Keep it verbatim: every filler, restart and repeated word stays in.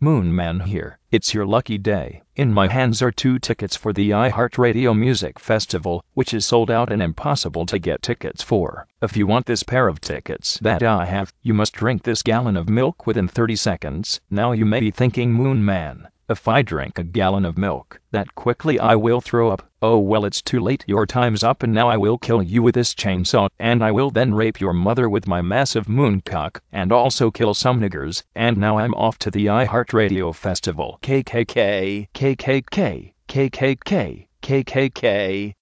Moon Man here. It's your lucky day. In my hands are two tickets for the iHeartRadio Music Festival, which is sold out and impossible to get tickets for. If you want this pair of tickets that I have, you must drink this gallon of milk within thirty seconds. Now you may be thinking, Moon Man, if I drink a gallon of milk that quickly I will throw up. Oh well, it's too late. Your time's up, and now I will kill you with this chainsaw, and I will then rape your mother with my massive mooncock, and also kill some niggers. And now I'm off to the iHeartRadio Festival. K K K, K K K, K K K, K K K.